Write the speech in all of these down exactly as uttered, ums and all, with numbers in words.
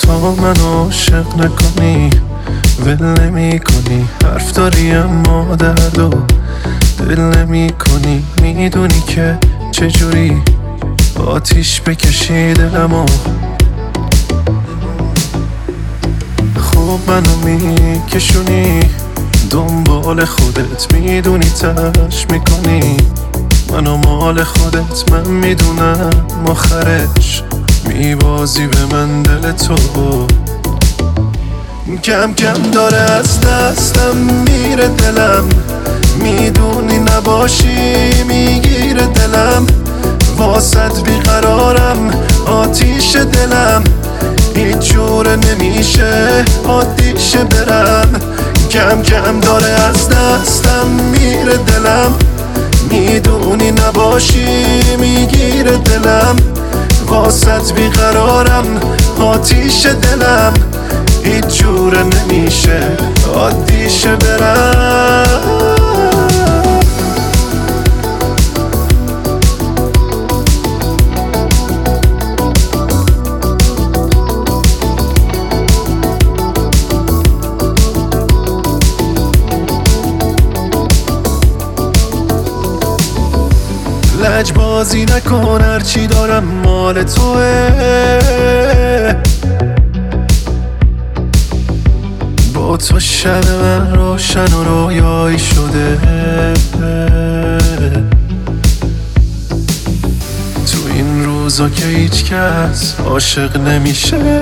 تا منو عاشق نکنی ول نمی کنی، حرف داری اما درد و دل نمی کنی. میدونی که چجوری آتیش بکشی دلمو، خوب منو میکشونی دنبال خودت، میدونی تلاش میکنی منو مال خودت. من میدونم آخرش میبازی به من دل تو، کم کم داره از دستم میره دلم، میدونی نباشی میگیره دلم. واسط بیقرارم آتیش دلم، هیچ جوره نمیشه عادیشه برم. کم کم داره از دستم میره دلم، میدونی نباشی میگیره دلم. واسط بیقرارم آتیش دلم، هیچ جوره نمیشه عادیشه برم. لج بازی نکن، هرچی دارم مال توه. با تو شب من روشن و رویایی شده، تو این روزا که هیچ کس عاشق نمیشه.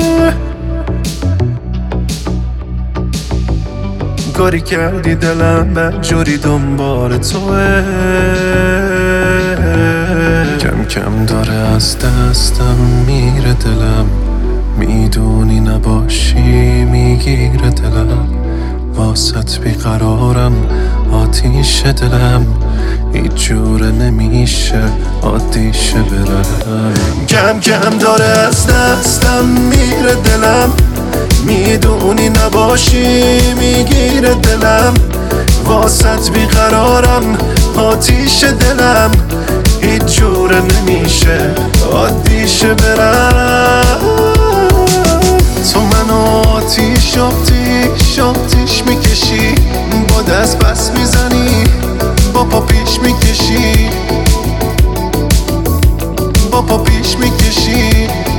کاری کردی دلم بدجوری دنبال توه، کم کم داره از دستم میره دلم، میدونی نباشی میگیره دلم. واسط بیقرارم آتیش دلم، هیچ جوره نمیشه عادیشه برم. کم کم داره از دستم میره دلم، میدونی نباشی میگیره دلم. واسط بیقرارم آتیش دلم، هیچ جوره نمیشه عادیشه برم. تو منو آتیش آتیش آتیش میکشی، با دست بس میزنی با پا پیش میکشی، با پا پیش میکشی.